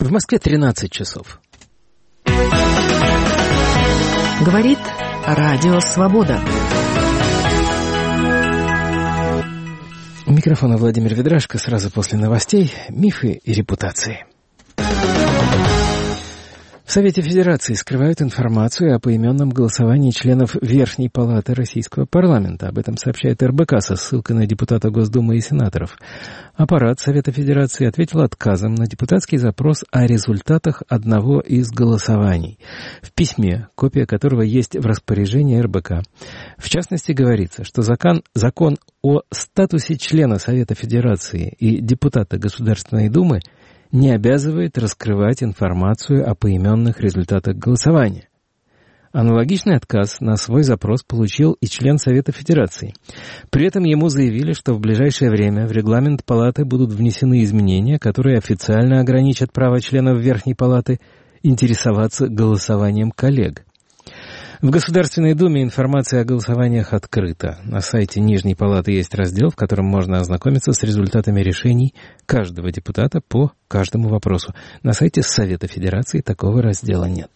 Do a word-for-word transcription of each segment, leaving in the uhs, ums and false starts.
В Москве тринадцать часов. Говорит Радио Свобода. У микрофона Владимир Ведрашко. Сразу после новостей «Мифы и репутации». В Совете Федерации скрывают информацию о поименном голосовании членов Верхней Палаты Российского парламента. Об этом сообщает эр бэ ка со ссылкой на депутата Госдумы и сенаторов. Аппарат Совета Федерации ответил отказом на депутатский запрос о результатах одного из голосований. В письме, копия которого есть в распоряжении эр бэ ка, в частности говорится, что закон, закон о статусе члена Совета Федерации и депутата Государственной Думы не обязывает раскрывать информацию о поименных результатах голосования. Аналогичный отказ на свой запрос получил и член Совета Федерации. При этом ему заявили, что в ближайшее время в регламент Палаты будут внесены изменения, которые официально ограничат право членов Верхней Палаты интересоваться голосованием коллег. В Государственной Думе информация о голосованиях открыта. На сайте Нижней Палаты есть раздел, в котором можно ознакомиться с результатами решений каждого депутата по каждому вопросу. На сайте Совета Федерации такого раздела нет.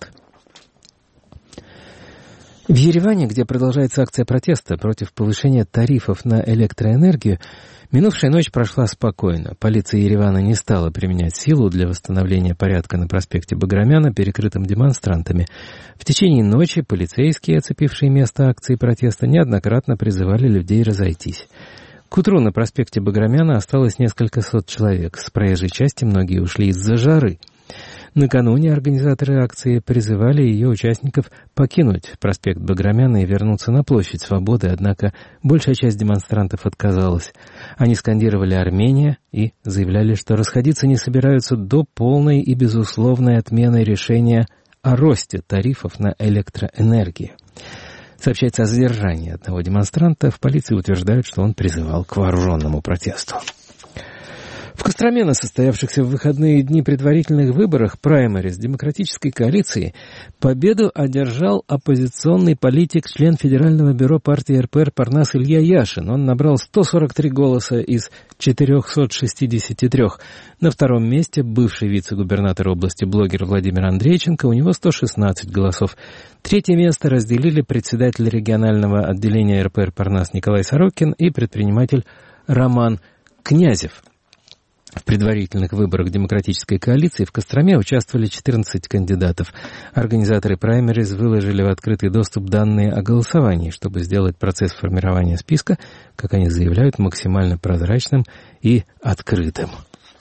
В Ереване, где продолжается акция протеста против повышения тарифов на электроэнергию, минувшая ночь прошла спокойно. Полиция Еревана не стала применять силу для восстановления порядка на проспекте Баграмяна, перекрытым демонстрантами. В течение ночи полицейские, оцепившие место акции протеста, неоднократно призывали людей разойтись. К утру на проспекте Баграмяна осталось несколько сот человек. С проезжей части многие ушли из-за жары. Накануне организаторы акции призывали ее участников покинуть проспект Баграмяна и вернуться на площадь Свободы, однако большая часть демонстрантов отказалась. Они скандировали «Армения» и заявляли, что расходиться не собираются до полной и безусловной отмены решения о росте тарифов на электроэнергию. Сообщается о задержании одного демонстранта. В полиции утверждают, что он призывал к вооруженному протесту. В Костроме на состоявшихся в выходные дни предварительных выборах праймериз демократической коалиции победу одержал оппозиционный политик, член Федерального бюро партии эр пэ эр Парнас Илья Яшин. Он набрал сто сорок три голоса из четырехсот шестидесяти трёх. На втором месте бывший вице-губернатор области блогер Владимир Андрейченко, у него сто шестнадцать голосов. Третье место разделили председатель регионального отделения эр пэ эр Парнас Николай Сорокин и предприниматель Роман Князев. В предварительных выборах демократической коалиции в Костроме участвовали четырнадцать кандидатов. Организаторы праймериз выложили в открытый доступ данные о голосовании, чтобы сделать процесс формирования списка, как они заявляют, максимально прозрачным и открытым.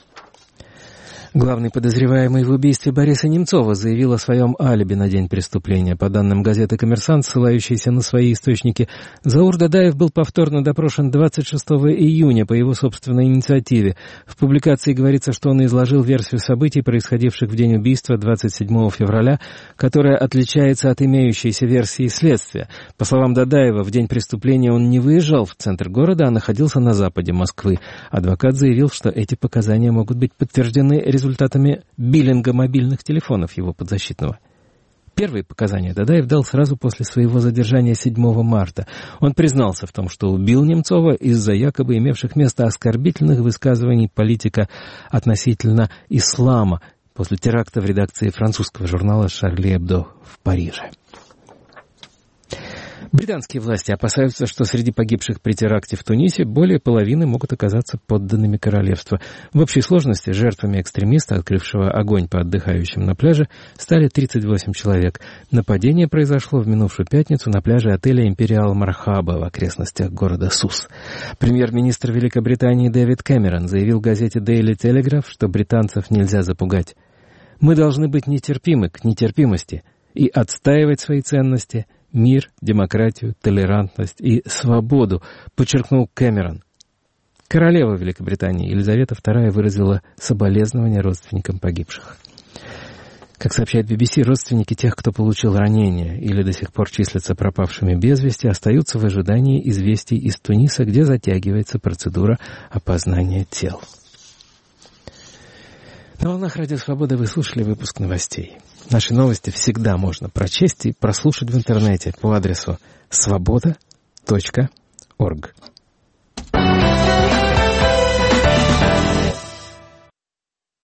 Главный подозреваемый в убийстве Бориса Немцова заявил о своем алиби на день преступления. По данным газеты «Коммерсант», ссылающейся на свои источники, Заур Дадаев был повторно допрошен двадцать шестого июня по его собственной инициативе. В публикации говорится, что он изложил версию событий, происходивших в день убийства двадцать седьмого февраля, которая отличается от имеющейся версии следствия. По словам Дадаева, в день преступления он не выезжал в центр города, а находился на западе Москвы. Адвокат заявил, что эти показания могут быть подтверждены результатами результатами биллинга мобильных телефонов его подзащитного. Первые показания Дадаев дал сразу после своего задержания седьмого марта. Он признался в том, что убил Немцова из-за якобы имевших место оскорбительных высказываний политика относительно ислама после теракта в редакции французского журнала «Шарли Эбдо» в Париже. Британские власти опасаются, что среди погибших при теракте в Тунисе более половины могут оказаться подданными королевства. В общей сложности жертвами экстремиста, открывшего огонь по отдыхающим на пляже, стали тридцать восемь человек. Нападение произошло в минувшую пятницу на пляже отеля «Империал Мархаба» в окрестностях города Сус. Премьер-министр Великобритании Дэвид Кэмерон заявил газете Daily Telegraph, что британцев нельзя запугать. «Мы должны быть нетерпимы к нетерпимости и отстаивать свои ценности – мир, демократию, толерантность и свободу», подчеркнул Кэмерон. Королева Великобритании Елизавета вторая выразила соболезнования родственникам погибших. Как сообщает би би си, родственники тех, кто получил ранения или до сих пор числятся пропавшими без вести, остаются в ожидании известий из Туниса, где затягивается процедура опознания тел. На волнах Радио Свобода вы слушали выпуск новостей. Наши новости всегда можно прочесть и прослушать в интернете по адресу свобода точка орг.